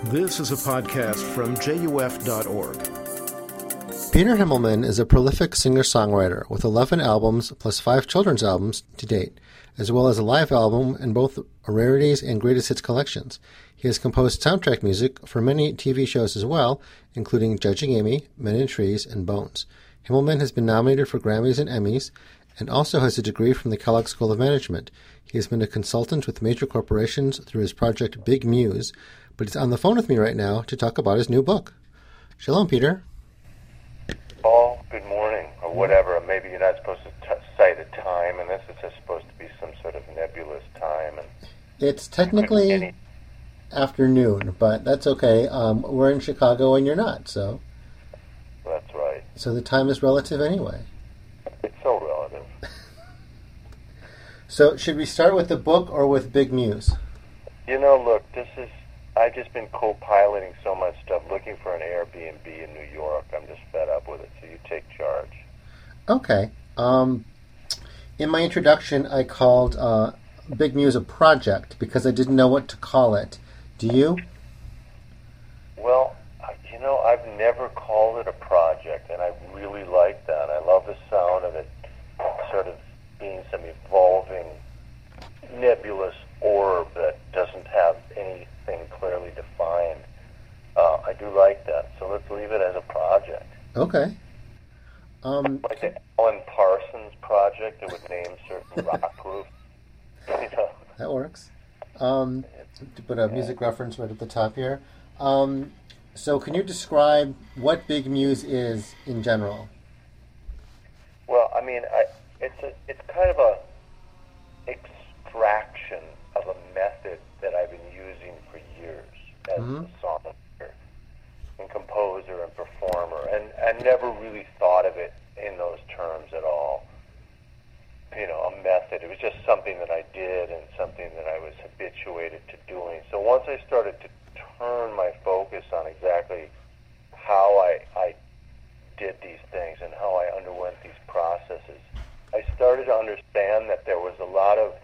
This is a podcast from JUF.org. Peter Himmelman is a prolific singer-songwriter with 11 albums plus 5 children's albums to date, as well as a live album in both rarities and greatest hits collections. He has composed soundtrack music for many TV shows as well, including Judging Amy, Men in Trees, and Bones. Himmelman has been nominated for Grammys and Emmys, and also has a degree from the Kellogg School of Management. He has been a consultant with major corporations through his project Big Muse, but he's on the phone with me right now to talk about his new book. Shalom, Peter. Oh, good morning, or whatever. Maybe you're not supposed to cite a time, and this is just supposed to be some sort of nebulous time. And it's technically afternoon, but that's okay. We're in Chicago and you're not, so. That's right. So the time is relative anyway. It's so relative. So should we start with the book or with Big Muse? You know, look, I've just been co-piloting so much stuff, looking for an Airbnb in New York. I'm just fed up with it, so you take charge. Okay. In my introduction, I called Big Muse a project because I didn't know what to call it. Do you? Well, I've never called it a project, and I really like that. I love the sound of it sort of being some evolving, nebulous orb that doesn't have anything clearly defined. I do like that, so let's leave it as a project. Okay. Like the Alan Parsons project that would name certain rock groups. That works. To put a music reference right at the top here. So can you describe what Big Muse is in general? Well, I mean, it's kind of a extraction of a method that I've been using for years as a songwriter and composer and performer, and I never really thought of it in those terms at all. You know, a method. It was just something that I did and something that I was habituated to doing. So once I started to turn my focus on exactly how I did these things and how I underwent these processes, I started to understand that there was a lot of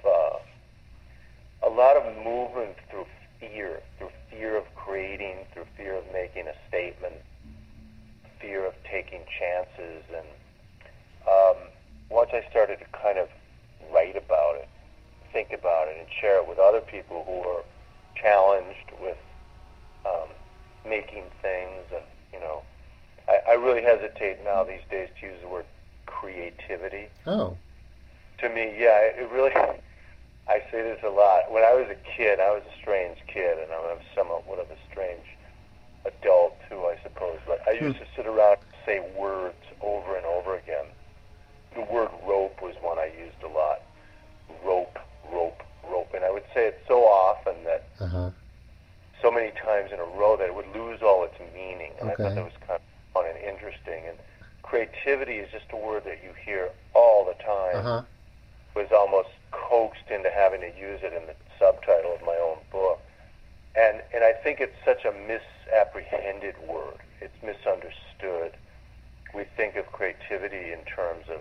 movement through fear of creating, through fear of making a statement, fear of taking chances, and once I started to kind of write about it, think about it, and share it with other people who are challenged with making things, and I really hesitate now these days to use the word creativity. Oh. To me, yeah, it really. I say this a lot. When I was a kid, I was a strange kid, and I'm somewhat of a strange adult too, I suppose. But I used to sit around and say words over and over again. The word rope was one I used a lot. Rope, rope, rope. And I would say it so often that so many times in a row that it would lose all its meaning. And Okay. I thought that was kind of fun and interesting. And creativity is just a word that you hear all the time. Was almost coaxed into having to use it in the subtitle of my own book. And I think it's such a misapprehended word. It's misunderstood. We think of creativity in terms of,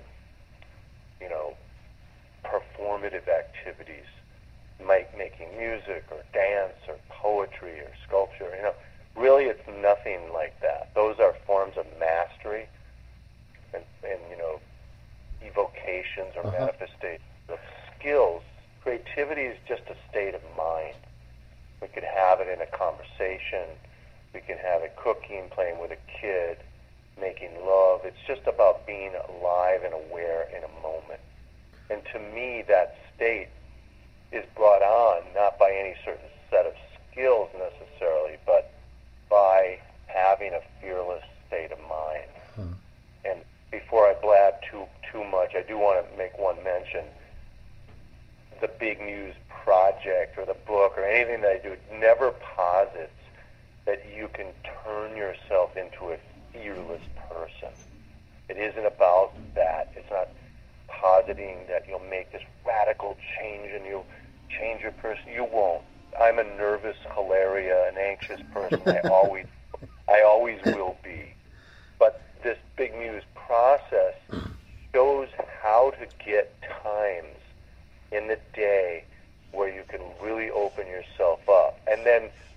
performative activities, making music or dance or poetry or sculpture. Really it's nothing like that. Those are forms of mastery and evocations or manifestations of skills. Creativity is just a state of mind. We could have it in a conversation. We can have it cooking, playing with a kid, making love. It's just about being alive and aware in a moment. And to me, that state is brought on not by any certain set of skills necessarily, but by having a fearless state of mind. And before I blab too much, I do want to make one mention. The Big Muse project or the book or anything that I do never posits that you can turn yourself into a fearless person. It isn't about that. It's not positing that you'll make this radical change and you'll change your person. You won't. I'm a nervous hilaria, an anxious person. I always will be. But this Big Muse process shows how to get times in the day where you can really open yourself up. And then a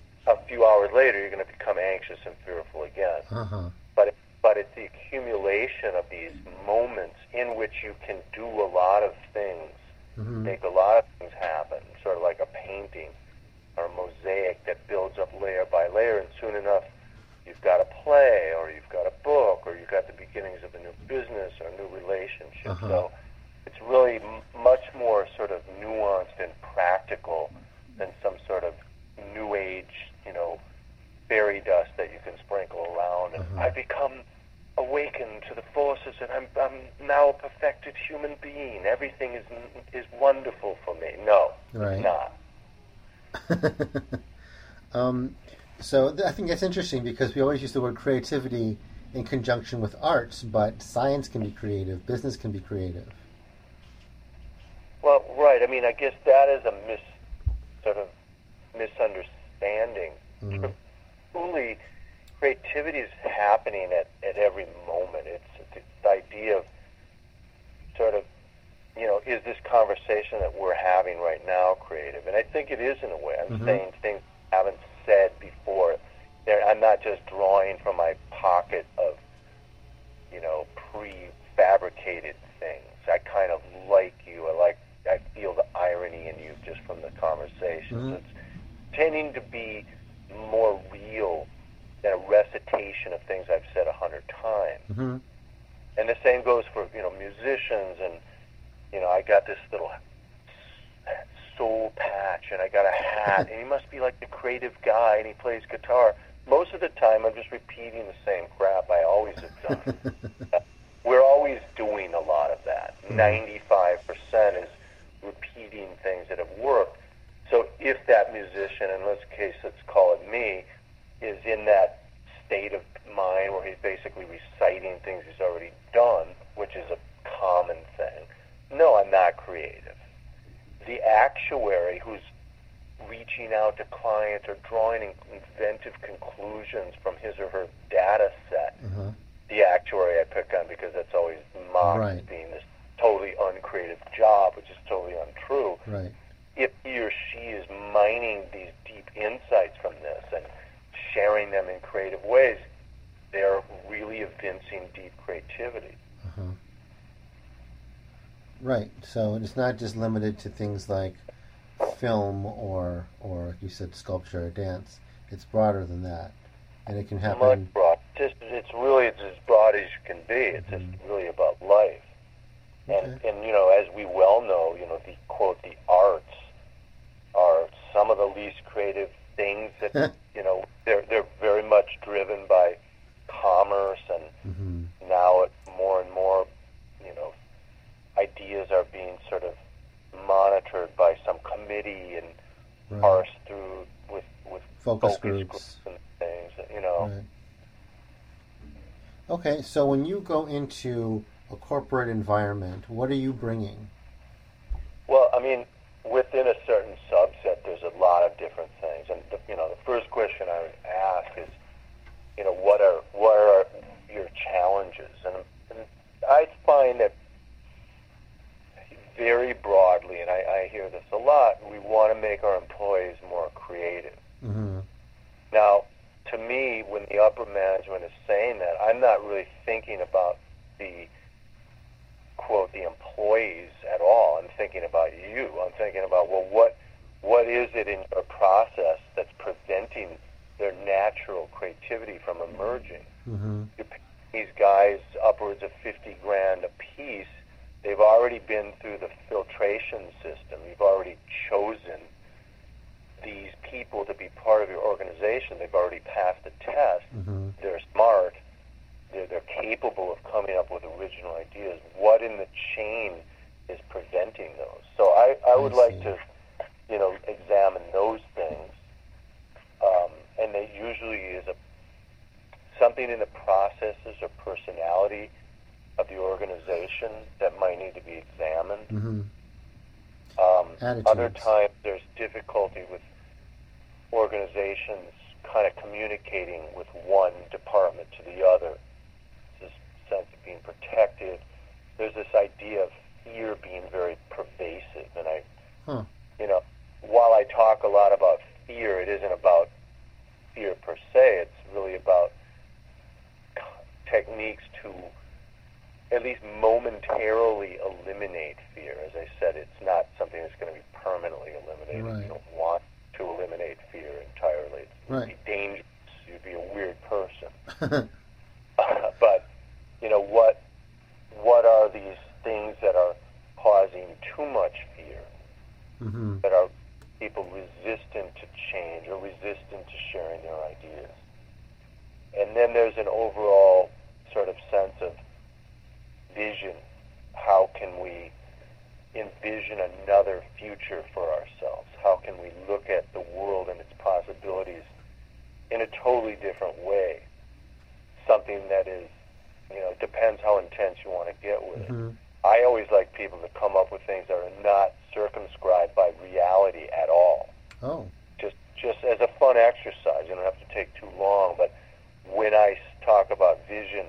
few hours later, you're going to become anxious and fearful again. Uh-huh. But it's the accumulation of these moments in which you can do a lot of things, make a lot of things happen, sort of like a painting or a mosaic that builds up layer by layer, and soon enough, you've got a play, or you've got a book, or you've got the beginnings of a new business or a new relationship. So it's really much more sort of nuanced and practical than some sort of new age, fairy dust that you can sprinkle around. And I become awakened to the forces, and I'm now a perfected human being. Everything is wonderful for me. No, right. It's not. So I think that's interesting because we always use the word creativity in conjunction with arts, but science can be creative, business can be creative. Well, right. I mean, I guess that is a misunderstanding. Truly, creativity is happening at every moment. It's the idea of sort of, is this conversation that we're having right now creative? And I think it is in a way. I'm saying things I haven't said before. I'm not just drawing from my pocket of, prefabricated things. I kind of like you. I feel the irony in you just from the conversation. So it's tending to be more real than a recitation of things I've said 100 times. And the same goes for, musicians, and, I got this little soul patch, and I got a hat, and he must be like the creative guy, and he plays guitar. Most of the time, I'm just repeating the same crap I always have done. We're always doing a lot of that. 95% is repeating things that have worked. So if that musician, in this case, let's call it me, is in that state of mind where he's basically reciting things he's already done, which is a common thing, no, I'm not creative. The actuary who's reaching out to clients or drawing inventive conclusions from his or her data set, the actuary I pick on because that's always mocked as being this totally uncreative job, which is totally untrue. Right. If he or she is mining these deep insights from this and sharing them in creative ways, they're really evincing deep creativity. Right. So it's not just limited to things like film or like you said, sculpture or dance. It's broader than that, and it can happen. Much broad. It's really as broad as you can be. It's just really about life. And as we well know, the quote, the arts are some of the least creative things that they're very much driven by commerce, and now more and more ideas are being sort of monitored by some committee and parsed through with focus groups and things. Right. Okay, so when you go into a corporate environment, what are you bringing? Well, I mean, within a certain subset, there's a lot of different things, and the first question I would ask is, what are your challenges? And I find that very broadly, and I hear this a lot, we want to make our employees more creative. Now, to me, when the upper management is saying that, I'm not really thinking about the quote, the employees at all. I'm thinking about you. I'm thinking about, well, what is it in your process that's preventing their natural creativity from emerging? You pay these guys upwards of $50,000 a piece. They've already been through the filtration system. You've already chosen these people to be part of your organization. They've already passed the test. They're smart. They're capable of coming up with original ideas. What in the chain is preventing those? So I would like to, examine those things. And there usually is something in the processes or personality of the organization that might need to be examined. Other times there's difficulty with organizations kind of communicating with one department to the other. This sense of being protected. There's this idea of fear being very pervasive, and while I talk a lot about fear, it isn't about fear per se. It's really about techniques to at least momentarily eliminate fear. As I said, it's not something that's going to be permanently eliminated. Right. You don't want to eliminate fear entirely. It would Right. be dangerous. You'd be a weird person. But, you know, what are these things that are causing too much fear, Mm-hmm. that are people resistant to change or resistant to sharing their ideas? And then there's an overall sort of sense of vision. How can we envision another future for ourselves? How can we look at the world and its possibilities in a totally different way? Something that is, you know, depends how intense you want to get with it. Mm-hmm. I always like people to come up with things that are not circumscribed by reality at all. Oh. Just as a fun exercise. You don't have to take too long, but when I talk about vision,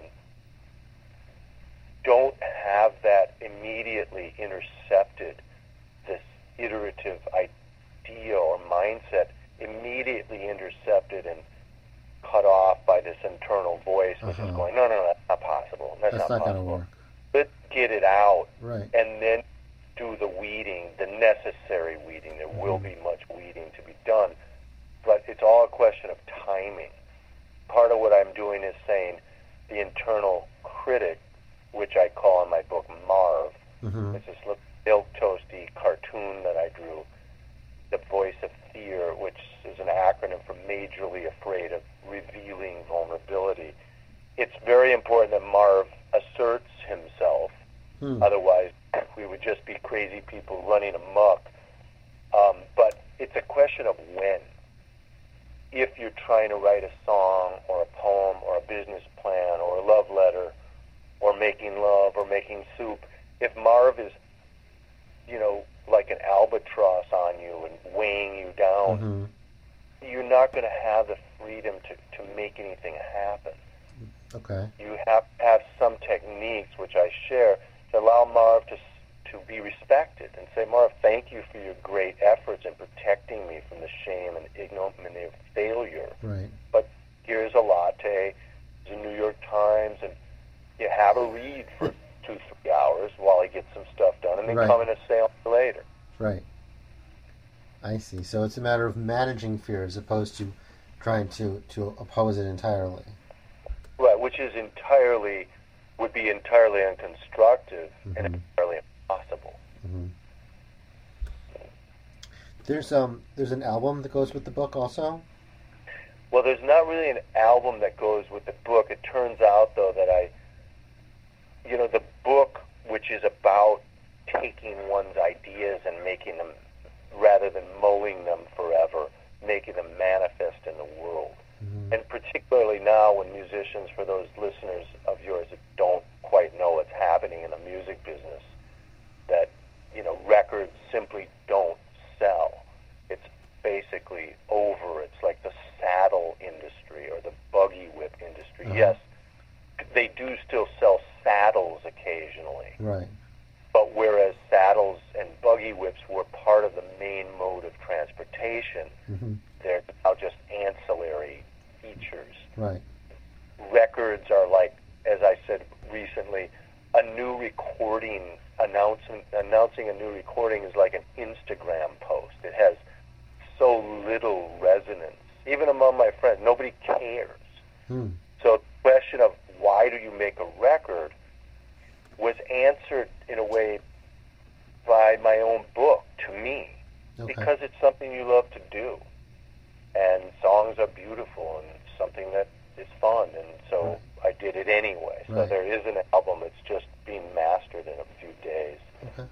don't have that immediately intercepted, this iterative idea or mindset immediately intercepted and cut off by this internal voice, which is going, no, that's not possible. That's not going to possible. work. Let's get it out, Right. and then do the weeding, the necessary weeding. There will be much weeding to be done, but it's all a question of timing. Part of what I'm doing is saying the internal critic, which I call in my book Marv. Mm-hmm. It's this little milk toasty cartoon that I drew, the voice of fear, which is an acronym for majorly afraid of revealing vulnerability. It's very important that Marv asserts himself. Otherwise, we would just be crazy people running amok. But it's a question of when. If you're trying to write a song or a poem or a business plan or a love letter or making love or making soup, if Marv is, you know, like an albatross on you and weighing you down, you're not going to have the freedom to make anything happen. Okay. You have to have some techniques, which I share, to allow Marv to be respected and say, Marv, thank you for your great efforts in protecting me from the shame and ignominy of failure. Right. But here's a latte, there's a New York Times, and you have a read for 2-3 hours while I get some stuff done, and then Right. come in and say later. Right. I see. So it's a matter of managing fear as opposed to trying to oppose it entirely. Right, which is would be entirely unconstructive and entirely impossible. Mm-hmm. There's an album that goes with the book also? Well, there's not really an album that goes with the book. It turns out, though, that the book, which is about taking one's ideas and making them, rather than mulling them forever, making them manifest in the world. Mm-hmm. And particularly now when musicians, for those listeners of yours that don't quite know what's happening in the music business, that, you know, records simply don't sell. It's basically over. It's like the saddle industry or the buggy whip industry. Uh-huh. Yes, they do still sell saddles occasionally. Right. But whereas saddles and buggy whips were part of the main mode of transportation, they're now just ancillary features. Right. Records are like, as I said recently, a new recording, announcing a new recording is like an Instagram post. It has so little resonance. Even among my friends, nobody cares. So the question of why do you make a record was answered in a way by my own book to me. Okay. Because it's something you love to do. And songs are beautiful and something that is fun. And so I did it anyway. So Right. there is an album that's just being mastered in a few days. Okay.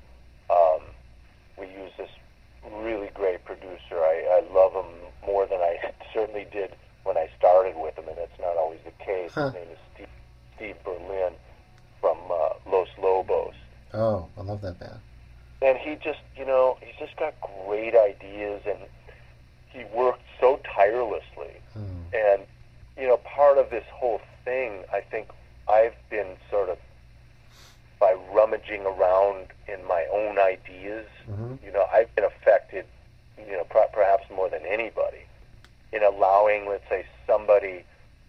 We use this really great producer. I love him more than I certainly did when I started with him, and that's not always the case. His name is Steve Berlin from Los Lobos. Oh, I love that band. And he just, he's just got great ideas, and he worked so tirelessly. And, part of this whole thing, I think I've been sort of, by rummaging around in my own ideas, I've been affected, perhaps more than anybody, in allowing allowing, let's say, somebody,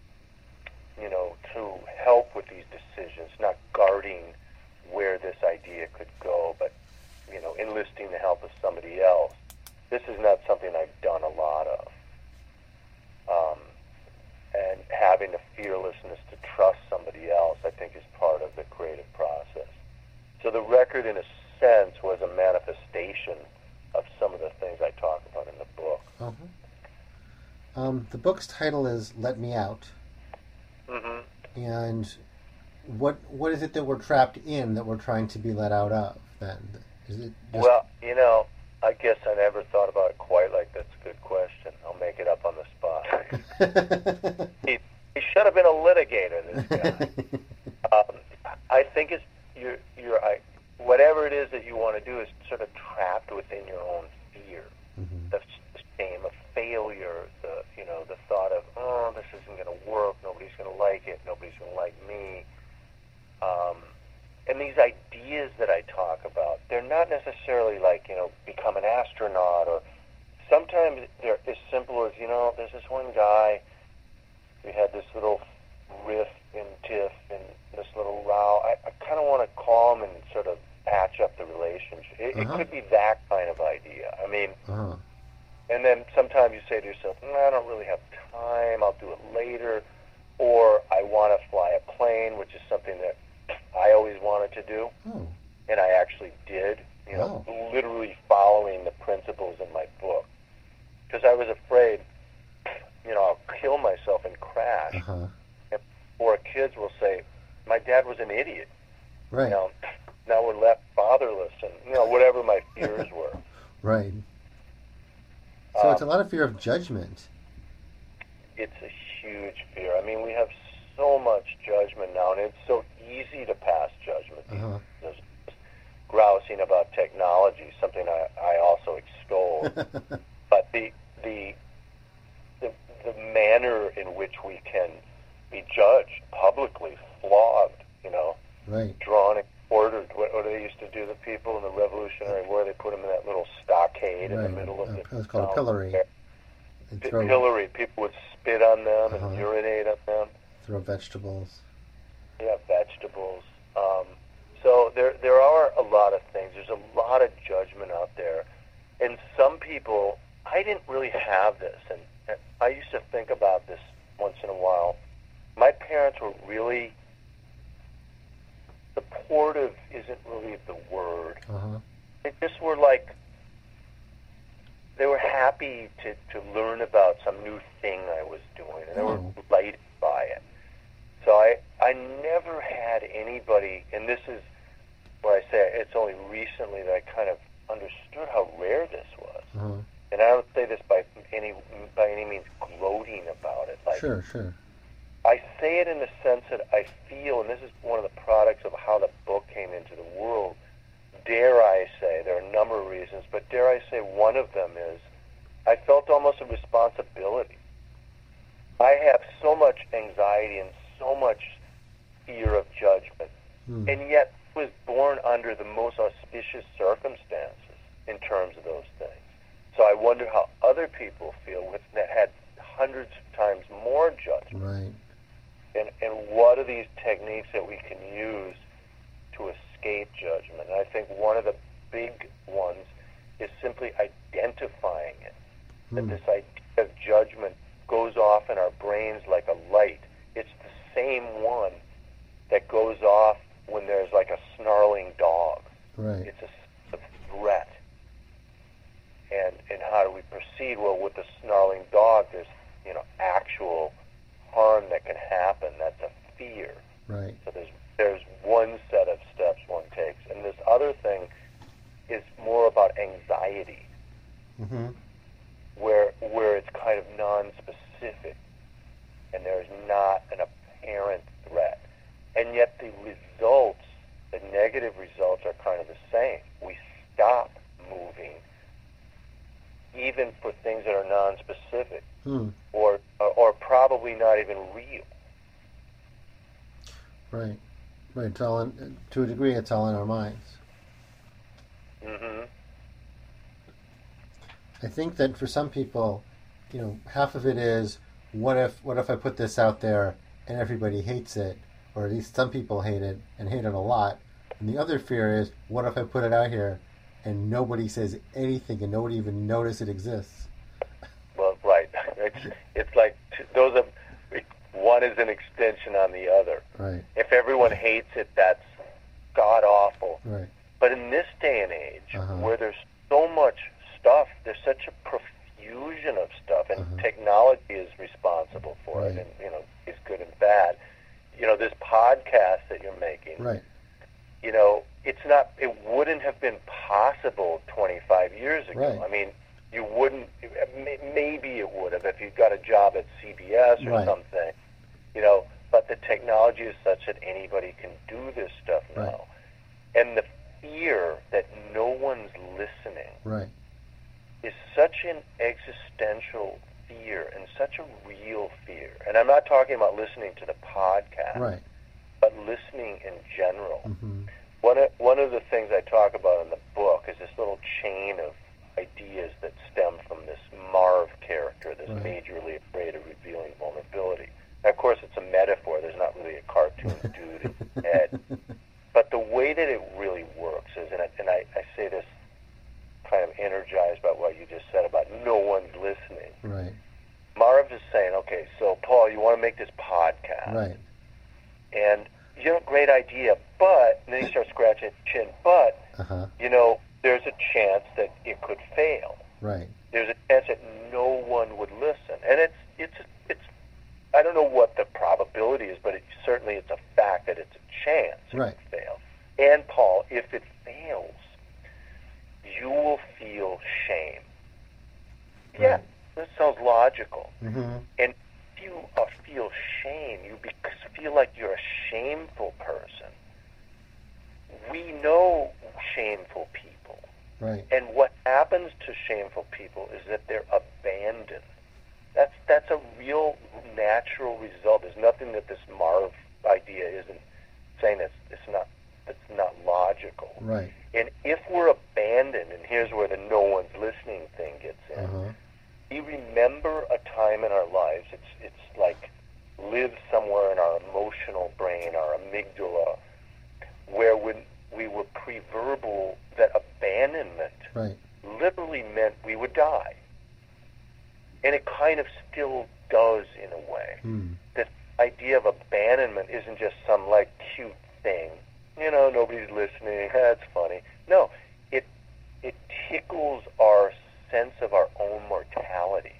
to help with these decisions, not guarding where this idea could go, but, enlisting the help of somebody else. This is not something I've done a lot of. And having the fearlessness to trust somebody else, I think, is part of the creative process. So the record, in a sense, was a manifestation of some of the things I talk about in the book. Uh-huh. The book's title is Let Me Out. Mm-hmm. And what is it that we're trapped in that we're trying to be let out of, then? Is it just... Well, I guess I never thought about it quite like that's a good question. I'll make it up on the spot. he should have been a litigator, this guy. I think it's whatever it is that you want to do is sort of trapped within your own fear. Mm-hmm. The shame of failure, the thought of, oh, this isn't going to work, nobody's going to like it, nobody's going to like me. And these ideas that I talk about, they're not necessarily like, become an astronaut, or sometimes they're as simple as, there's this one guy, we had this little riff and tiff and this little row. I kind of want to call him and sort of patch up the relationship. It could be that kind of idea. I mean, and then sometimes you say to yourself, I don't really have time, I'll do it later, or I want to fly a plane, which is something that I always wanted to do, and I actually did, literally following the principles in my book, because I was afraid, I'll kill myself and crash, or kids will say, my dad was an idiot, right? Now we're left fatherless, and whatever my fears were. Right. So it's a lot of fear of judgment. It's a huge fear. I mean, we have so much judgment now, and it's so easy to pass judgment. There's grousing about technology, something I also extol. But the manner in which we can be judged publicly, flogged, right, drawn and quartered. What they used to do to people in the Revolutionary War, they put them in that little stockade in the middle of the It was called a pillory. Pillory. People would spit on them and urinate on them. Throw vegetables. Yeah, vegetables. So there are a lot of things. There's a lot of judgment out there. And some people, I didn't really have this. And I used to think about this once in a while. My parents were really, supportive isn't really the word. They just were like, they were happy to learn about some new thing I was doing, and they were delighted by it. So I never had anybody, and this is where I say it's only recently that I kind of understood how rare this was. And I don't say this by any means gloating about it. Like, Sure. I say it in the sense that I feel, and this is one of the products of how the book came into the world, dare I say, there are a number of reasons, but dare I say one of them is I felt almost a responsibility. I have so much anxiety and so much fear of judgment, and yet was born under the most auspicious circumstances in terms of those things. So I wonder how other people feel that had hundreds of times more judgment. Right. And what are these techniques that we can use to escape judgment? And I think one of the big ones is simply identifying it. That this idea of judgment goes off in our brains like a light. It's the same one that goes off when there's like a snarling dog. Right. It's a threat. And how do we proceed? Well, with the snarling dog, there's actual harm that can happen. That's a fear. Right. So there's one set of steps one takes, and this other thing is more about anxiety, where it's kind of non-specific, and there's not an apparent threat, and yet the results, the negative results, are kind of the same. We stop moving, even for things that are non-specific, or probably not even real. Right. It's all to a degree, it's all in our minds. I think that for some people, half of it is what if I put this out there and everybody hates it, or at least some people hate it and hate it a lot. And the other fear is, what if I put it out here and nobody says anything and nobody even notices it exists? Well, right. It's like those are, one is an extension on the other. Right. If everyone hates it, that's god awful. Right. But in this day and age, where there's so much stuff, there's such a profusion of stuff, and technology is responsible for it, and is good and bad. This podcast that you're making, right? It's not. It wouldn't have been possible 25 years ago. Right. I mean, you wouldn't. Maybe it would have if you got a job at CBS or something. But the technology is such that anybody can do this stuff now, and the fear that no one's listening is such an existential fear and such a real fear. And I'm not talking about listening to the podcast, but listening in general. One of the things I talk about in the book is this little chain of ideas that stem from this Marv character, this majorly afraid of revealing vulnerability. Now, of course, it's a metaphor. There's not really a cartoon dude in his head. But the way that it really works is, and I say this kind of energized by what you just said about no one's listening. Right. Marv is saying, okay, so Paul, you want to make this podcast. Right. And, great idea, but, and then he starts scratching his chin, but, there's a chance that it could fail. Right. There's a chance that no one would listen. And it's I don't know what the probability is, but certainly it's a fact that it's a chance it could fail. And, Paul, if it fails, you will feel shame. Yeah, that sounds logical. And if you feel shame, you feel like you're a shameful person. We know shameful people. Right. And what happens to shameful people is that they're abandoned. That's a real natural result. There's nothing that this Marv idea isn't saying it's not logical. Right. And if we're abandoned, and here's where the no one's listening thing gets in, we remember a time in our lives, it's like lives somewhere in our emotional brain, our amygdala, where when we were pre-verbal, that abandonment literally meant we would die. And it kind of still does in a way. This idea of abandonment isn't just some cute thing. Nobody's listening. That's funny. No, it tickles our sense of our own mortality.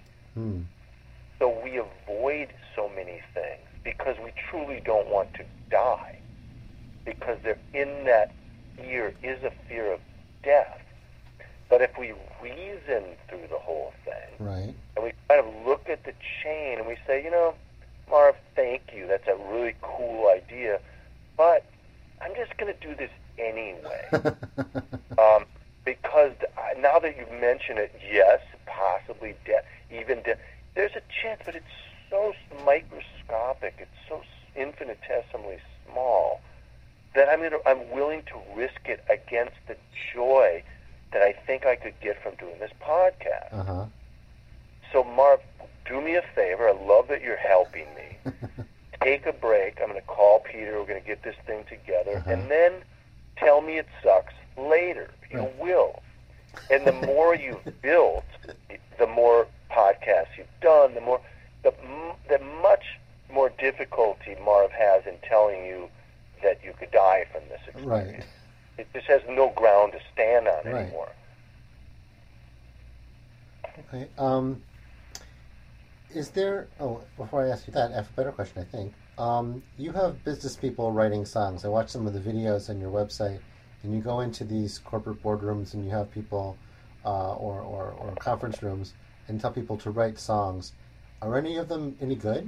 So we avoid so many things because we truly don't want to die. Because in that fear is a fear of death. But if we reason through the whole thing, and we kind of look at the chain and we say, Marv, thank you. That's a really cool idea. But I'm just going to do this anyway. Because now that you've mentioned it, yes, possibly death, there's a chance, but it's so microscopic, it's so infinitesimally small that I'm willing to risk it against the joy that I think I could get from doing this podcast. So, Marv, do me a favor. I love that you're helping me. Take a break. I'm going to call Peter. We're going to get this thing together. And then tell me it sucks later. You will. And the more you've built, the more podcasts you've done, the much more difficulty Marv has in telling you that you could die from this experience. It just has no ground to stand on anymore. Okay. Is there... Oh, before I ask you that, I have a better question, I think. You have business people writing songs. I watched some of the videos on your website, and you go into these corporate boardrooms and you have people or conference rooms and tell people to write songs. Are any of them any good?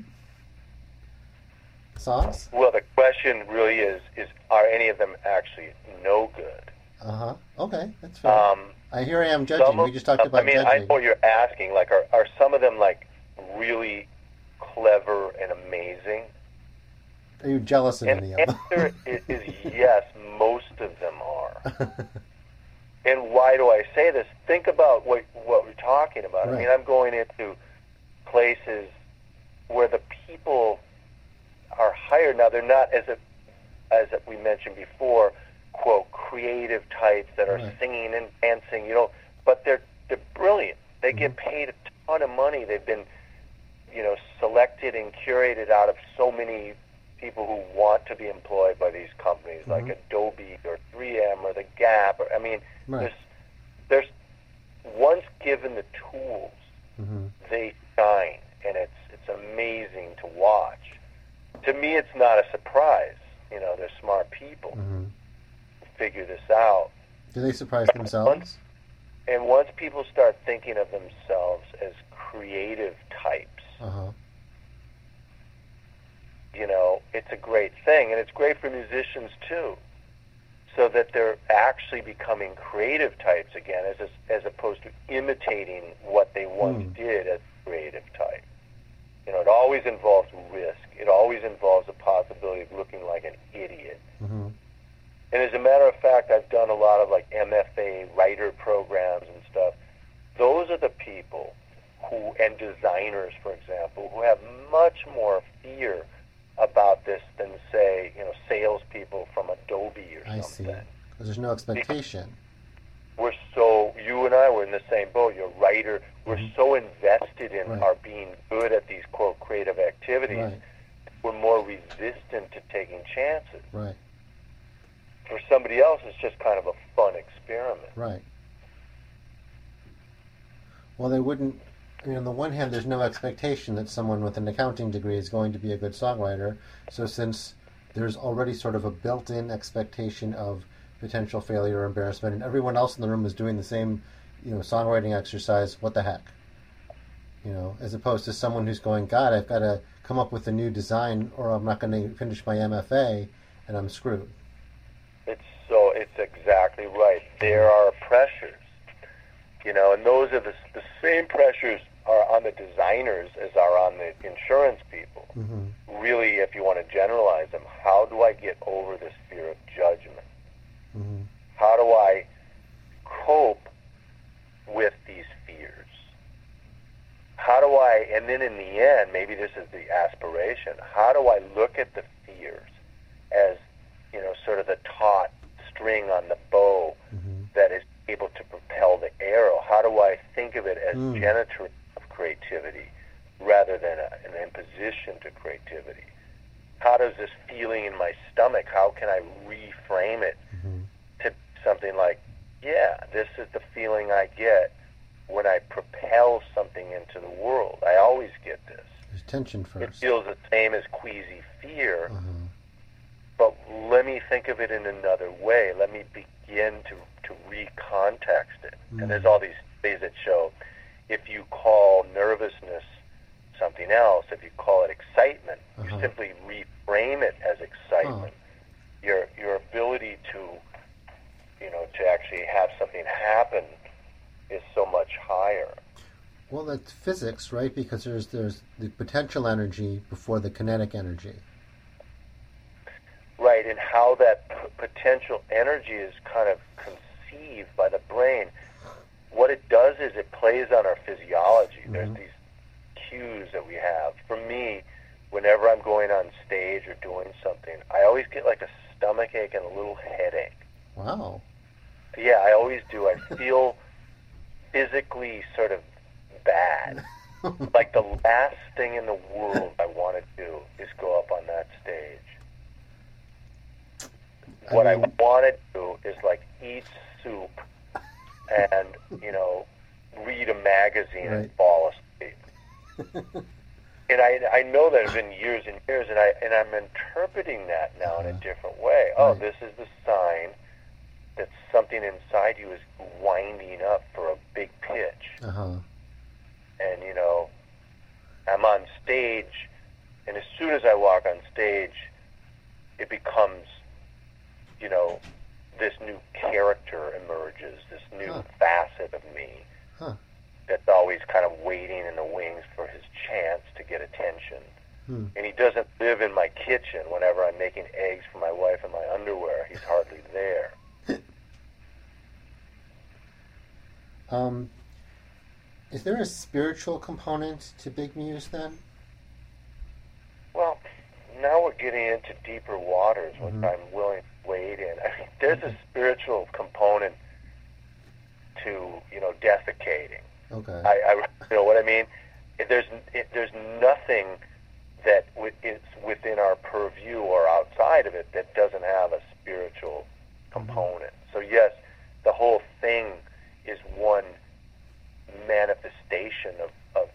Songs? Well, the question really is are any of them actually no good? Okay, that's fair. Here I am judging. We just talked about judging. I know what you're asking. Are some of them really clever and amazing? Are you jealous of any of them? The answer is yes, most of them are. And why do I say this? Think about what we're talking about. I mean, I'm going into Now, they're not, as we mentioned before, quote, creative types that are singing and dancing, but they're brilliant. They get paid a ton of money. They've been, selected and curated out of so many people who want to be employed by these companies like Adobe or 3M or the Gap. There's once given the tools, they shine, and it's amazing to watch. To me, it's not a surprise. They're smart people who figure this out. Do they surprise themselves? Once people start thinking of themselves as creative types, it's a great thing, and it's great for musicians too, so that they're actually becoming creative types again, as opposed to imitating what they once did as a creative type. It always involves risk. It always involves the possibility of looking like an idiot. And as a matter of fact, I've done a lot of like MFA writer programs and stuff. Those are the people and designers, for example, who have much more fear about this than, say, salespeople from Adobe or something. I see. Because there's no expectation. You and I were in the same boat. You're a writer. We're so invested in our being good at these, quote, creative activities. We're more resistant to taking chances. Right. For somebody else, it's just kind of a fun experiment. Right. Well, they wouldn't... on the one hand, there's no expectation that someone with an accounting degree is going to be a good songwriter. So since there's already sort of a built-in expectation of potential failure or embarrassment, and everyone else in the room is doing the same, songwriting exercise, what the heck? As opposed to someone who's going, God, I've got to come up with a new design or I'm not going to finish my MFA and I'm screwed. It's exactly right. There are pressures, and those are the same pressures are on the designers as are on the insurance people. Really, if you want to generalize them, how do I get over this fear of judgment? How do I cope with these fears? How do I, and then in the end, maybe this is the aspiration, how do I look at the fears as, sort of the taut string on the bow that is able to propel the arrow? How do I think of it as generator of creativity rather than an imposition to creativity? How does this feeling in my stomach, how can I reframe it to something like, this is the feeling I get when I propel something into the world. I always get this. There's tension first. It feels the same as queasy fear, but let me think of it in another way. Let me begin to recontext it. And there's all these studies that show if you call nervousness something else, if you call it excitement, you simply reframe it as excitement. Your ability to actually have something happen is so much higher. Well, that's physics, right? Because there's the potential energy before the kinetic energy. Right, and how that potential energy is kind of conceived by the brain. What it does is it plays on our physiology. There's these cues that we have. For me, whenever I'm going on stage or doing something, I always get like a stomach ache and a little headache. Wow. Yeah, I always do. I feel physically sort of bad. Like the last thing in the world I want to do is go up on that stage. What I want to do is like eat soup and, read a magazine and fall asleep. And I know that it's been years and years, and I'm interpreting that now in a different way. Oh, this is the sign that something inside you is winding up for a big pitch. And, I'm on stage, and as soon as I walk on stage, it becomes, this new character emerges, this new facet of me that's always kind of waiting in the wings for his chance to get attention. And he doesn't live in my kitchen whenever I'm making eggs for my wife in my underwear. He's hardly there. Is there a spiritual component to Big Muse then? Well, now we're getting into deeper waters, which I'm willing to wade in. I mean, there's a spiritual component to, defecating. Okay. You know what I mean? There's nothing that is within our purview or outside of it that doesn't have a spiritual component. So yes, the whole thing is one manifestation of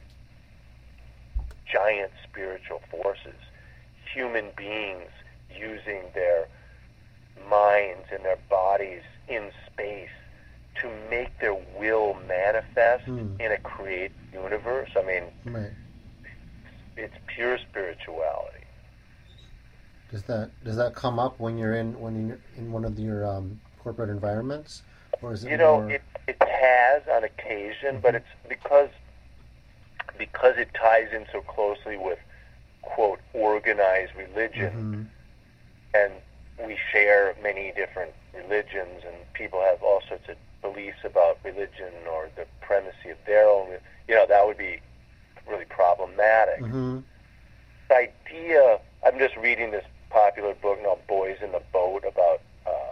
giant spiritual forces, human beings using their minds and their bodies in space to make their will manifest in a created universe. I mean, right. It's pure spirituality. Does that come up when you're in one of your corporate environments, or is it more... it has on occasion, but it's because it ties in so closely with, quote, organized religion, and we share many different religions, and people have all sorts of beliefs about religion or the primacy of their own. That would be really problematic. The idea, I'm just reading this popular book now, Boys in the Boat, about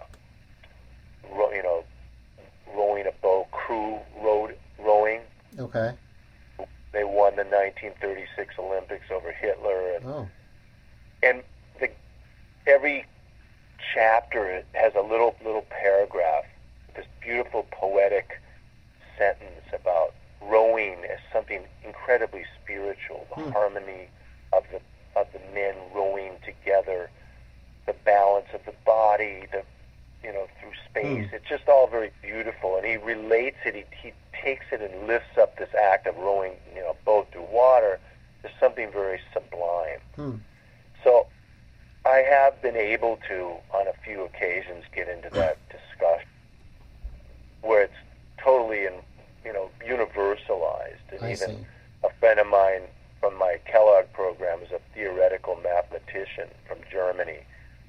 rowing a boat, crew rowing. Okay. They won the 1936 Olympics over Hitler, and every chapter has a little paragraph, this beautiful poetic sentence about rowing as something incredibly spiritual, the harmony of the men rowing together, the balance of the body, through space. It's just all very beautiful, and he relates it. He takes it and lifts up this act of rowing, a boat through water to something very sublime. So I have been able to, on a few occasions, get into that discussion where it's totally universalized. And I even see. a friend of mine from my Kellogg program is a theoretical mathematician from Germany,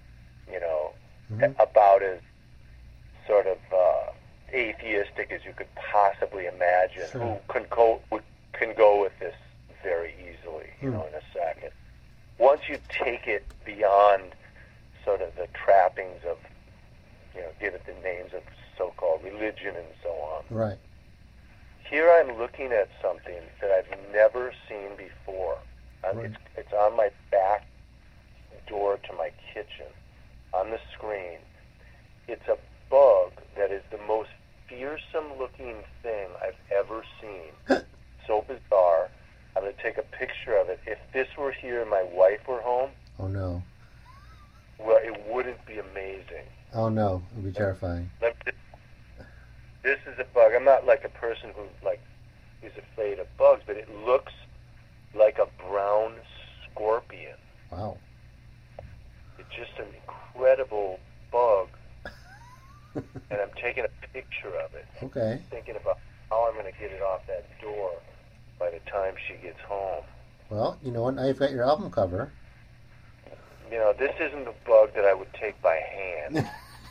about as sort of atheistic as you could possibly imagine, who can go with this very easily, in a second. Once you take it beyond sort of the trappings of, give it the names of so-called religion and so on. Right. Here I'm looking at something that I've never seen before. Right. It's on my back door to my kitchen, on the screen. It's a bug that is the most fearsome-looking thing I've ever seen. So bizarre. I'm going to take a picture of it. If this were here and my wife were home, Oh no. well, it wouldn't be amazing. Oh no. It would be terrifying. This is a bug. I'm not like a person who is afraid of bugs, but it looks like a brown scorpion. Wow. It's just an incredible bug, and I'm taking a picture of it. Okay. Thinking about how I'm going to get it off that door by the time she gets home. Well, you know what? Now you've got your album cover. This isn't a bug that I would take by hand.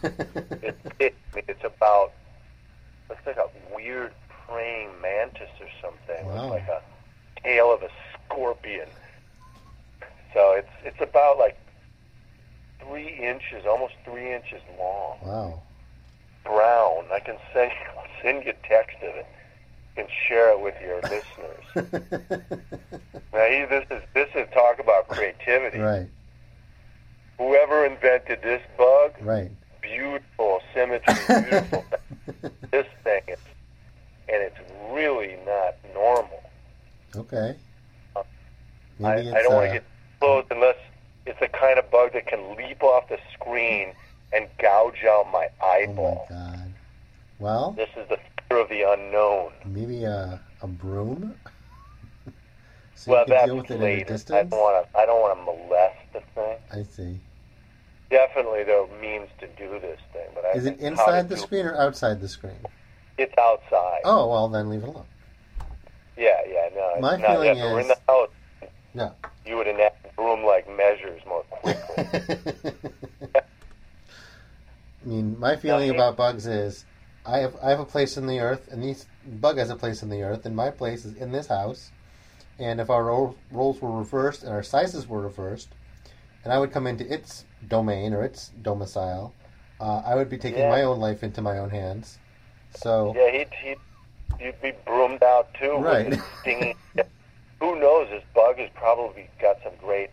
It's about, looks like a weird praying mantis or something. Wow. With like a tail of a scorpion. So it's about 3 inches, almost 3 inches long. Wow. Brown. I'll send you a text of it. You can share it with your listeners. Now, this is talk about creativity. Right. Whoever invented this bug, Right. beautiful symmetry, beautiful. This thing, it's really not normal. Okay. I Maybe it's, don't want to get close unless it's the kind of bug that can leap off the screen and gouge out my eyeball. Oh my God. Well, This is the fear of the unknown. maybe a broom. So Well, you can that's deal with it in later. the distance. I don't want to molest the thing. I see. Definitely, there are means to do this thing, but Is it inside the screen or outside the screen? It's outside. Oh, well, then leave it alone. Yeah, no. My it's not. feeling If it were in is- the house, No. you would enact broom-like measures more quickly. I mean, my feeling about bugs is I have a place in the earth, and this bug has a place in the earth, and my place is in this house. And if our roles were reversed and our sizes were reversed, and I would come into its domain or its domicile, I would be taking my own life into my own hands. So yeah, you'd be broomed out too, right? With stinging. Who knows? This bug has probably got some great,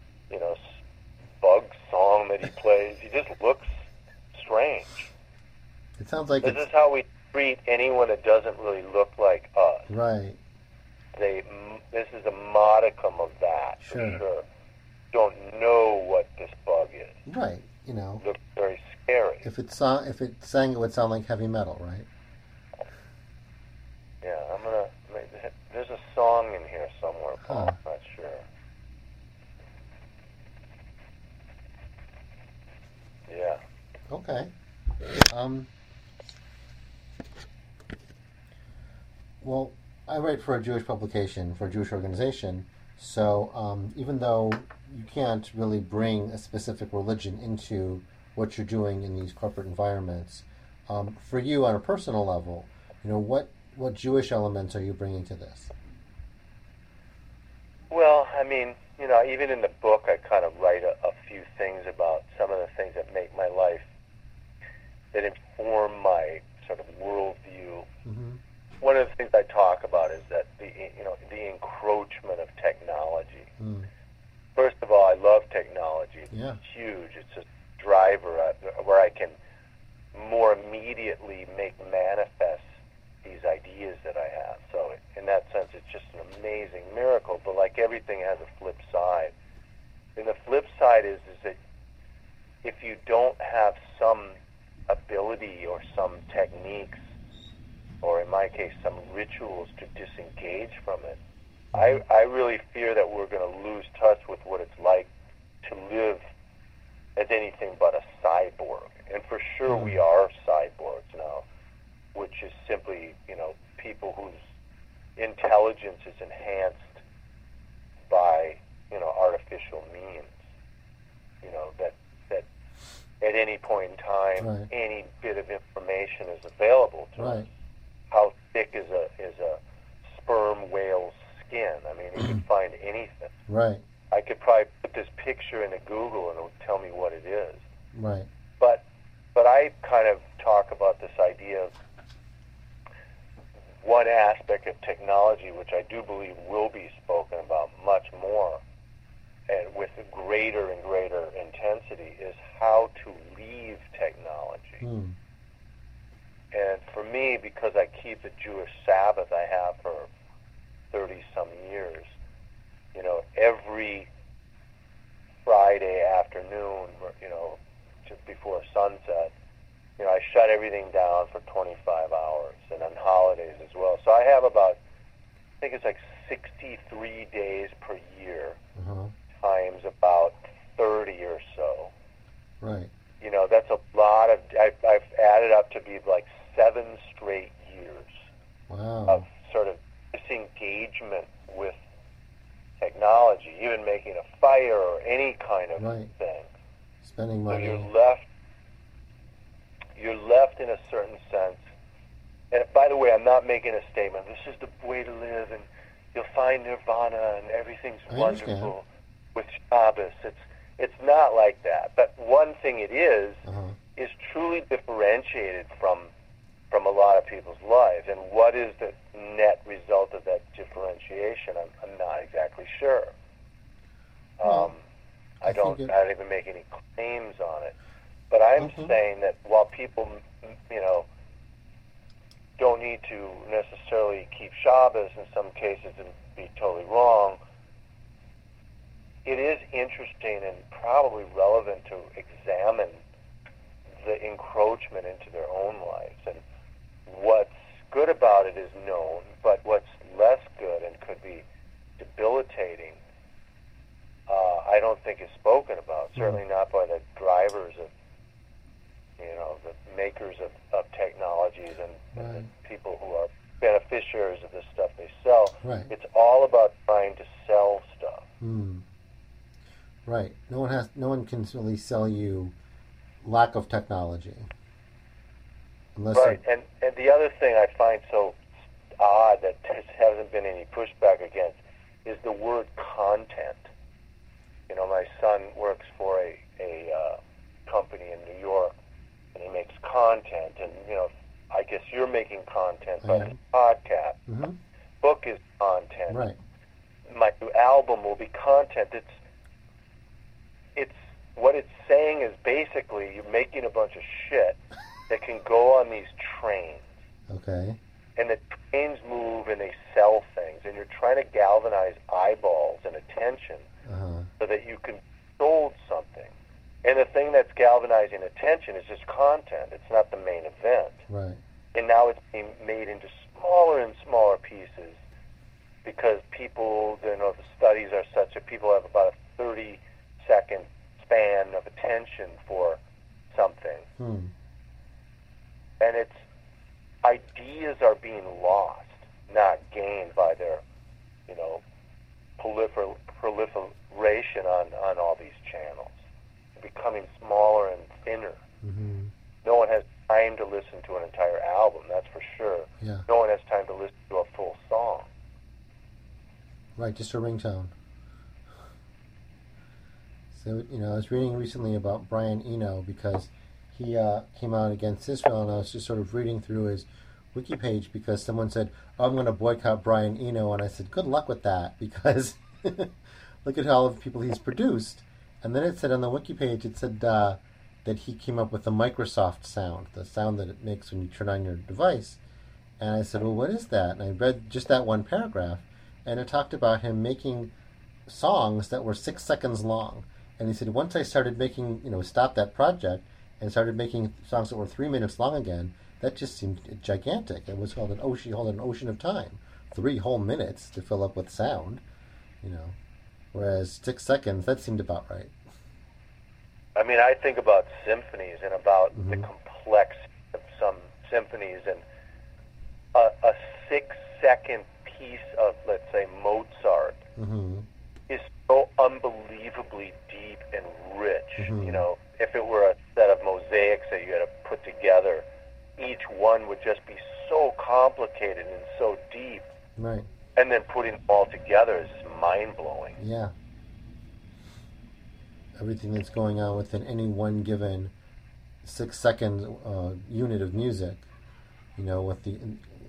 bug song that he plays. He just looks strange. It sounds like this is how we treat anyone that doesn't really look like us. Right. This is a modicum of that, for sure. Don't know what this bug is. Right. Looks very scary. If it sang, it would sound like heavy metal, right? Yeah, there's a song in here somewhere, Paul. I'm not sure. Yeah. Okay. Well, I write for a Jewish publication, for a Jewish organization, so even though you can't really bring a specific religion into what you're doing in these corporate environments, for you on a personal level, what Jewish elements are you bringing to this? Well, even in the book, I kind of write a few things about some of the things that make my life, that inform my sort of worldview. Mm-hmm. One of the things I talk about is that the encroachment of technology. Mm. First of all, I love technology. It's huge. It's a driver where I can more immediately make manifest these ideas that I have. So in that sense, it's just an amazing miracle. But like everything has a flip side. And the flip side is that if you don't have some ability or some techniques, or in my case, some rituals to disengage from it, I really fear that we're going to lose touch with what it's like to live as anything but a cyborg. And for sure we are cyborgs now, which is simply, people whose intelligence is enhanced by, artificial means. That at any point in time, any bit of information is available to us. How thick is a sperm whale's skin? You can find anything. Right. I could probably put this picture into Google and it would tell me what it is. Right. But I kind of talk about this idea of one aspect of technology, which I do believe will be spoken about much more and with a greater and greater intensity, is how to leave technology. Mm. And for me, because I keep the Jewish Sabbath I have for 30-some years, every Friday afternoon, just before sunset, I shut everything down for 25 hours, and on holidays as well. So I have about, I think it's like 63 days per year, times about 30 or so. Right. That's a lot of, I've added up to be like 7 straight years of sort of disengagement with technology, even making a fire or any kind of thing. Spending money. So you're left in a certain sense. And by the way, I'm not making a statement. This is the way to live, and you'll find nirvana, and everything's wonderful with Shabbos. It's not like that. But one thing it is truly differentiated from a lot of people's lives. And what is the net result of that differentiation? I'm not exactly sure. I don't even make any claims on it. But I'm saying that while people, don't need to necessarily keep Shabbos in some cases and be totally wrong, it is interesting and probably relevant to examine the encroachment into their own lives. And what's good about it is known, but what's less good and could be debilitating, I don't think is spoken about. Certainly not by the drivers of, the makers of technologies and the people who are beneficiaries of the stuff they sell. Right. It's all about trying to sell stuff. Right. No one can really sell you lack of technology. Right. And the other thing I find so odd that there hasn't been any pushback against is the word content. My son works for a company in New York, and he makes content, and I guess you're making content, but it's podcast. Mm-hmm. Book is content. Right. My new album will be content. It's what it's saying is basically you're making a bunch of shit that can go on these trains. Okay. And the trains move and they sell things, and you're trying to galvanize eyeballs and attention so that you can sold something. And the thing that's galvanizing attention is just content. It's not the main event. Right. And now it's being made into smaller and smaller pieces because people, the studies are such that people have about a 30-second span of attention for something. And it's ideas are being lost, not gained by their, proliferation on all these channels. They're becoming smaller and thinner. Mm-hmm. No one has time to listen to an entire album, that's for sure. Yeah. No one has time to listen to a full song. Right, just a ringtone. So, I was reading recently about Brian Eno because he came out against Israel, and I was just sort of reading through his wiki page because someone said, I'm going to boycott Brian Eno, and I said, good luck with that, because look at all the people he's produced. And then it said on the wiki page, it said that he came up with the Microsoft sound, the sound that it makes when you turn on your device. And I said, well, what is that? And I read just that one paragraph, and it talked about him making songs that were 6 seconds long. And he said, once I started making, stopped that project and started making songs that were 3 minutes long again, that just seemed gigantic. It was called an ocean of time. 3 whole minutes to fill up with sound, Whereas 6 seconds, that seemed about right. I mean, I think about symphonies and about the complexity of some symphonies, and a 6-second piece of, let's say, Mozart is so unbelievably deep and rich. If it were a set of mosaics that you had to put together, each one would just be so complicated and so deep. Right. And then putting them all together is mind-blowing. Yeah. Everything that's going on within any one given 6-second unit of music, with the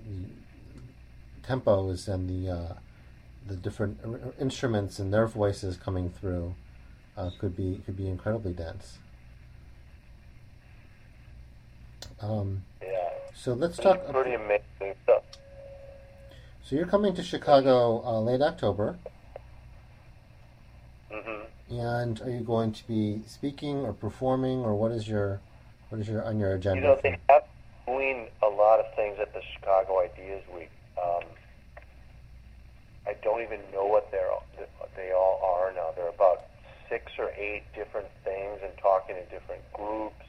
tempos and the different instruments and their voices coming through, could be incredibly dense. So let's talk. Pretty amazing stuff. So you're coming to Chicago late October. And are you going to be speaking or performing, or what is your on your agenda? They have doing a lot of things at the Chicago Ideas Week. I don't even know what they all are now. There are about 6 or 8 different things, and talking to different groups.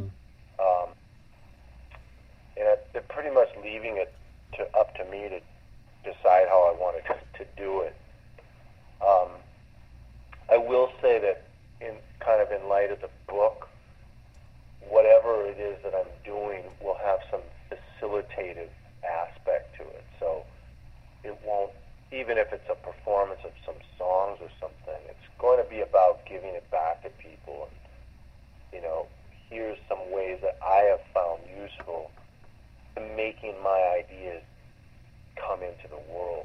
And they're pretty much leaving it up to me to decide how I wanted to do it. I will say that in light of the book, whatever it is that I'm doing will have some facilitative aspect to it. So it won't, even if it's a performance of some songs or something, it's going to be about giving it back to people. And, here's some ways that I have found useful in making my ideas come into the world,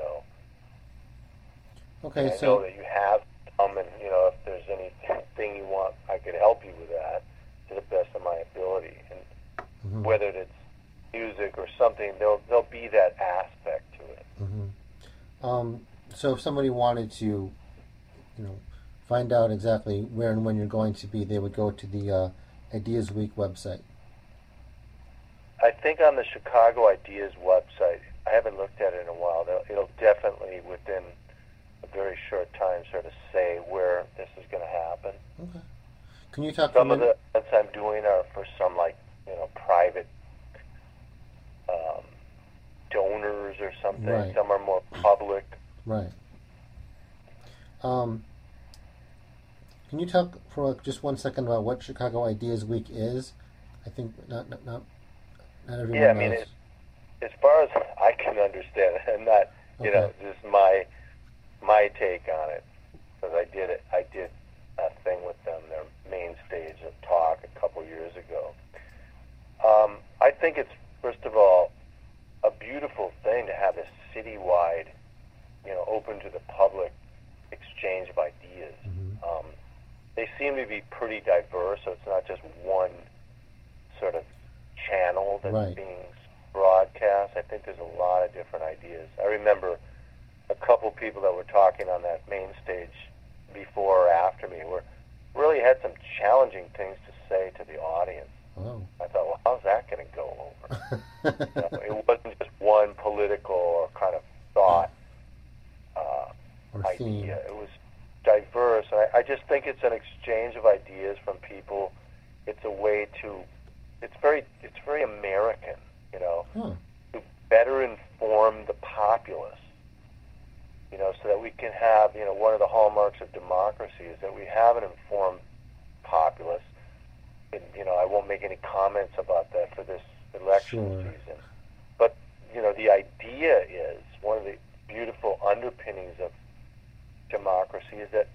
Okay, I know that you have some, and, if there's anything you want, I could help you with that to the best of my ability. And whether it's music or something, there'll be that aspect to it. So if somebody wanted to, find out exactly where and when you're going to be, they would go to the Ideas Week website. I think on the Chicago Ideas website, I haven't looked at it in a while. It'll definitely, within a very short time, sort of say where this is going to happen. Okay. Can you talk? Some of the events I'm doing are for some private donors or something. Right. Some are more public. Right. Can you talk for just 1 second about what Chicago Ideas Week is? I think not everyone knows. As far as I can understand it, and not, this is my take on it, because I did think it's, first of all, a beautiful thing to have this citywide, open to the public exchange of ideas. They seem to be pretty diverse, so it's not just one sort of channel that's being broadcast. I think there's a lot of different ideas. I remember a couple people that were talking on that main stage before or after me really had some challenging things to say to the audience. Oh. I thought, well, how's that going to go over? It wasn't just one political or kind of thought idea. It was diverse. And I just think it's an exchange of ideas from people. It's a way to, it's very American, to better inform the populace, so that we can have, one of the hallmarks of democracy is that we have an informed populace. And, I won't make any comments about that for this election season. But, the idea is, one of the beautiful underpinnings of democracy is that,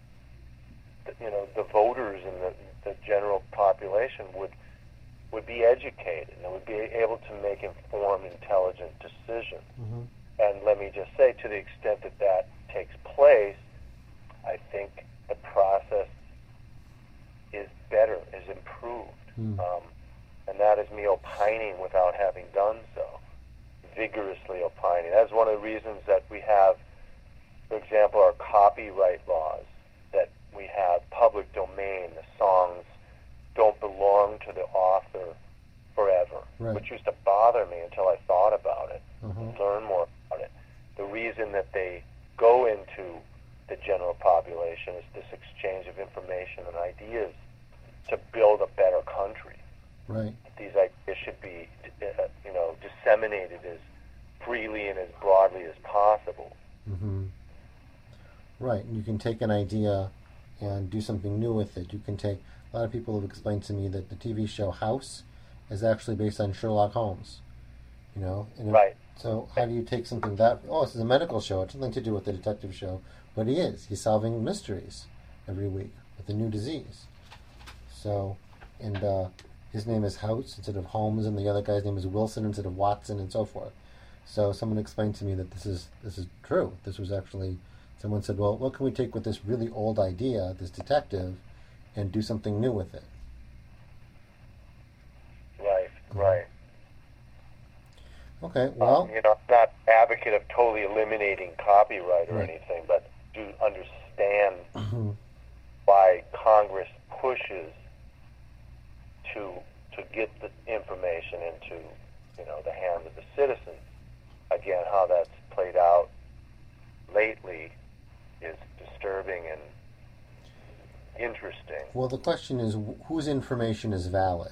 the voters and the general population would be educated and would be able to make informed, intelligent decisions. And let me just say, to the extent that that takes place, I think the process is better, is improved. And that is me opining without having done so, vigorously opining. That's one of the reasons that we have, for example, our copyright laws, that we have public domain. The songs don't belong to the author forever, which used to bother me until I thought about it, learn more about it. The reason that they go into the general population is this exchange of information and ideas to build a better country. These ideas should be, disseminated as freely and as broadly as possible. Right, and you can take an idea and do something new with it. You can take, a lot of people have explained to me that the TV show House is actually based on Sherlock Holmes, So how do you take something this is a medical show, it's nothing to do with the detective show, but he's solving mysteries every week with a new disease. So, and his name is House instead of Holmes, and the other guy's name is Wilson instead of Watson, and so forth. So someone explained to me that this is true. This was actually, someone said, well, what can we take with this really old idea, this detective, and do something new with it? Right. Okay, well... I'm not advocate of totally eliminating copyright or anything, but do understand why Congress pushes to get the information into, the hands of the citizens. Again, how that's played out lately is disturbing and interesting. Well, the question is, whose information is valid?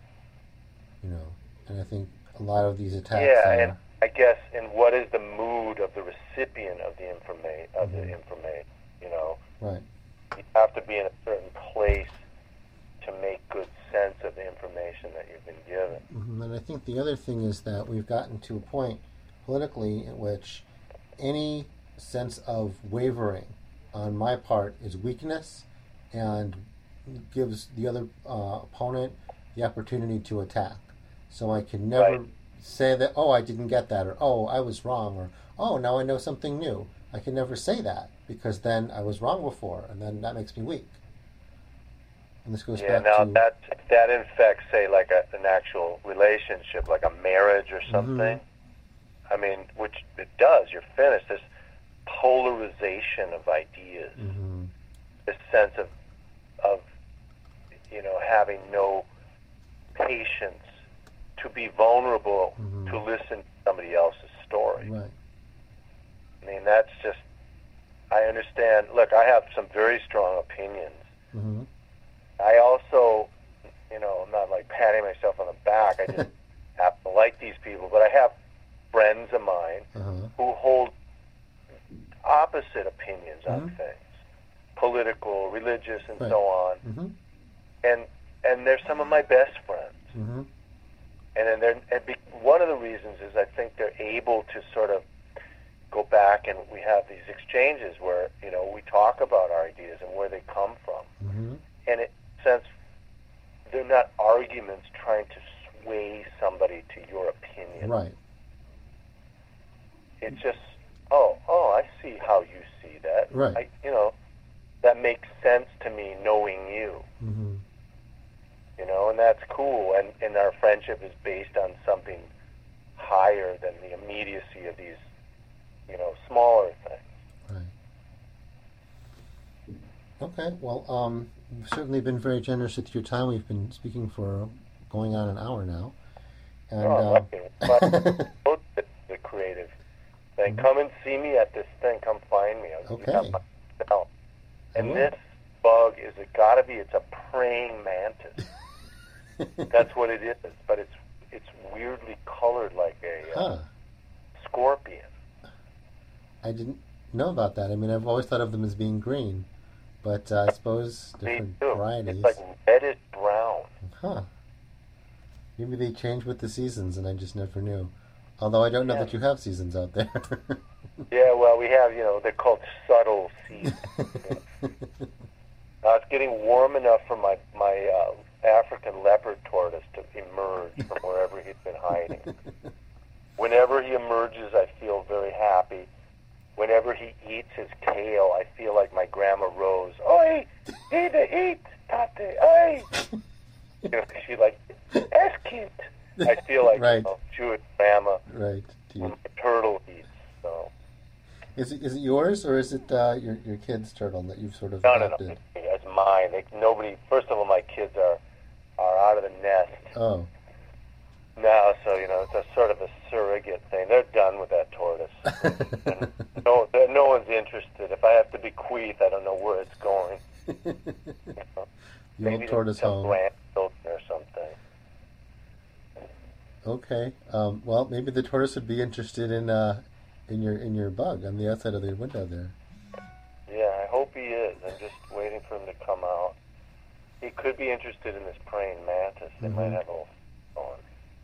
And I think a lot of these attacks. Yeah, and I guess, and what is the mood of the recipient of the information? Right. You have to be in a certain place to make good sense of the information that you've been given. And I think the other thing is that we've gotten to a point politically in which any sense of wavering on my part is weakness and gives the other opponent the opportunity to attack. So I can never say that, I didn't get that, or I was wrong, or now I know something new. I can never say that, because then I was wrong before, and then that makes me weak. And this goes back to... that infects, say, like an actual relationship, like a marriage or something. I mean, which it does. You're finished. This polarization of ideas, this sense of having no patience to be vulnerable to listen to somebody else's story. Right. I mean, that's just... I understand. Look, I have some very strong opinions. I also, I'm not like patting myself on the back. I just happen to like these people, but I have friends of mine who hold opposite opinions on things, political, religious, and so on. And they're some of my best friends. And then one of the reasons is I think they're able to sort of go back, and we have these exchanges where we talk about our ideas and where they come from. And in a sense, they're not arguments trying to sway somebody to your opinion. Right. It's just, I see how you see that. Right. That makes sense to me knowing you. Mm-hmm. And that's cool. And our friendship is based on something higher than the immediacy of these, smaller things. Right. Okay. Well, you've certainly been very generous with your time. We've been speaking for going on an hour now. And, lucky. The creative thing. Come and see me at this thing. Come find me. Okay. And this bug it's a praying mantis. That's what it is. But it's weirdly colored like a scorpion. I didn't know about that. I mean, I've always thought of them as being green, but I suppose different varieties. It's like reddish brown. Huh. Maybe they change with the seasons, and I just never knew. Although I don't know that you have seasons out there. Yeah, well, we have, they're called subtle seasons. Now it's getting warm enough for my African leopard tortoise to emerge from wherever he's been hiding. Whenever he emerges, I feel very happy. Whenever he eats his kale, I feel like my grandma Rose. Oi, eat, tate, oi. She's like, that's cute. I feel like right. Jewish grandma. Right. When my turtle eats. So. Is it yours, or is it your kid's turtle that you've sort of adopted? No. It's mine. Nobody. First of all, my kids are out of the nest. Oh. Now, so it's a sort of a surrogate thing. They're done with that tortoise. And no one's interested. If I have to bequeath, I don't know where it's going. The old tortoise home. Or something. Okay. Well, maybe the tortoise would be interested in your bug on the outside of the window there. Yeah, I hope he is. I'm just waiting for him to come out. He could be interested in this praying mantis. They might have a little fun.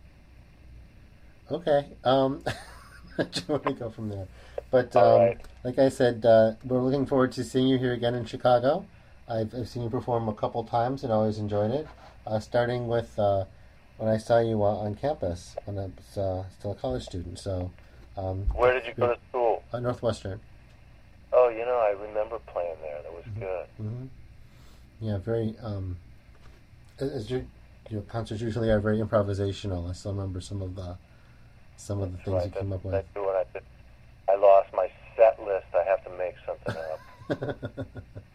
Okay. Where do we go from there? But right. Like I said, we're looking forward to seeing you here again in Chicago. I've seen you perform a couple times and always enjoyed it. Starting with when I saw you on campus when I was still a college student. So. Where did you go to school? Northwestern. Oh, I remember playing there. That was good. Mm-hmm. Yeah, very. As your concerts usually are very improvisational. I still remember some of the things you came up with. I lost my set list. I have to make something up.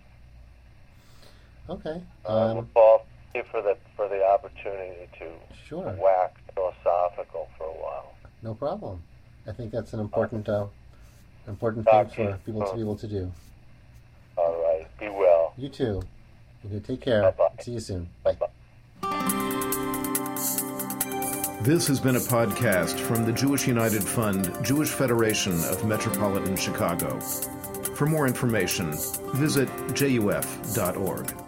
Okay. Well, thank you for the opportunity to wax philosophical for a while. No problem. I think that's an important thing for people to be able to do. All right. Be well. You too. Okay, take care. Bye-bye. See you soon. Bye-bye. This has been a podcast from the Jewish United Fund, Jewish Federation of Metropolitan Chicago. For more information, visit juf.org.